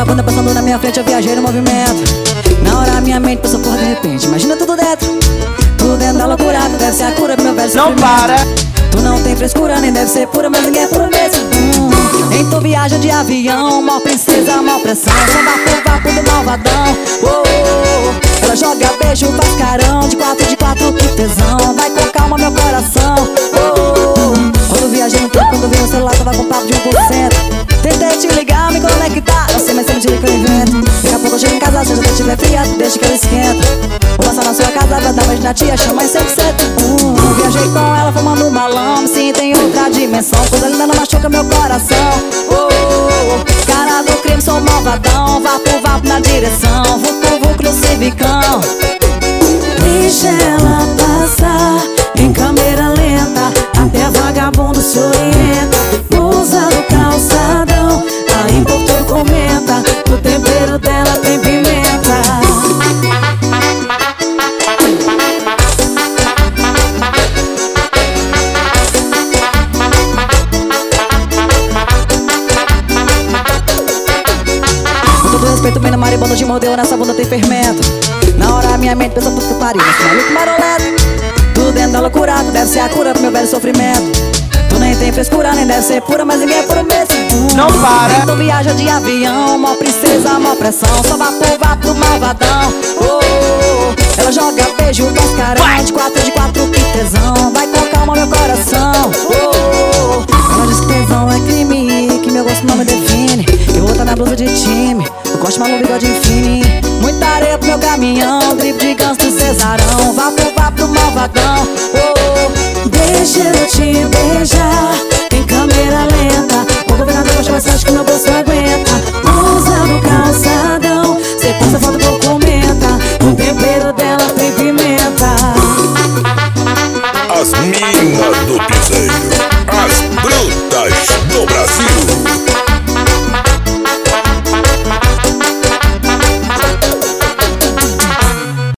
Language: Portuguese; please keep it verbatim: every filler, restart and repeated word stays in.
a bunda passando na minha frente, eu viajei no movimento. Na hora minha mente passou por de repente, imagina tudo dentro. Tudo dentro da loucura, tu deve ser a cura pro meu velho sofrimento. Não para! Tu não tem frescura, nem deve ser pura, mas ninguém é puro mesmo. hum. Nem tu viaja de avião, mó princesa, mó pressão. Só vapor, vapor do malvadão. oh, oh, oh. Ela joga beijo, faz carão, de quatro, de quatro, que tesão. Vai com calma meu coração. oh, oh, oh. Quando viajei no tempo, quando vi o celular, tava com papo de um por cento. Tentei te ligar, me conectar, não sei mais se me diga que eu invento. Daqui a pouco eu chego em casa, se eu já estiver fria, tu deixa que eu esquento. Vou passar na sua casa pra dar beijo na tia, chama em cem por cento. hum. Viajei com ela, fumando um balão, me sinto em outra dimensão. Coisa linda não machuca meu coração. oh, oh, oh. Cara do crime, sou malvadão. Vapo, vapo na direção, vucu, vucu no civicão. Deixa ela passar em câmera lenta, até vagabundo se orienta. Usa no calçadão, aí por tudo comenta. O tempero dela tem pimenta. Com todo respeito, bem na maribondo te mordeu, nessa bunda tem fermento. Na hora minha mente pensou, puta que pariu, esse maluco maroleto. Tudo dentro da loucura, tu deve ser a cura pro meu velho sofrimento. Tu nem tem frescura, nem deve ser pura, mas ninguém é puro mesmo. hum. Não para! Tu viaja de avião, mó princesa, mó pressão. Só vapor, vapo do malvadão. oh, oh, oh. Ela joga beijo, faz carão, de quatro, de quatro, que tesão. Vai com calma meu coração. oh, oh, oh. Ela diz que tesão é crime, que meu gosto não me define. Eu vou tá na blusa de time, eu gosto maluco, bigode fine. Muita areia pro meu caminhão, drible de ganso do cesarão. Vapor, vapo do malvadão. oh, oh. Deixa eu te beijar em câmera lenta. O governador gosta bastante que não